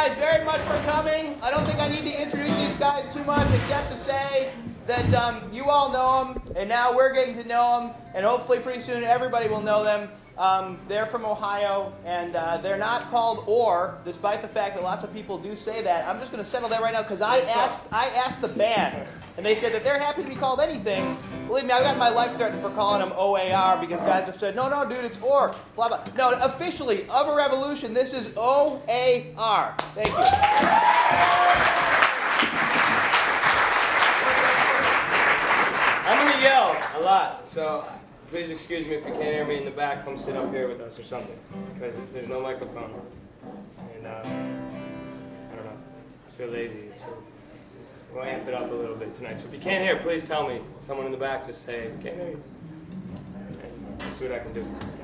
guys very much for coming. I don't think I need to introduce these guys too much except to say that you all know them, and now we're getting to know them, and hopefully pretty soon everybody will know them. They're from Ohio, and they're not called OR, despite the fact that lots of people do say that. I'm just going to settle that right now because I asked the band, and they said that they're happy to be called anything. Believe me, I've got my life threatened for calling them OAR because guys have said, no, dude, it's OR, blah, blah. No, officially, of a Revolution, this is OAR. Thank you. I'm going to yell a lot, so please excuse me if you can't hear me in the back. Come sit up here with us or something, because there's no microphone. And I don't know, I feel lazy, so we'll amp it up a little bit tonight. So if you can't hear, please tell me. Someone in the back, just say, can't hear you. And I'll see what I can do.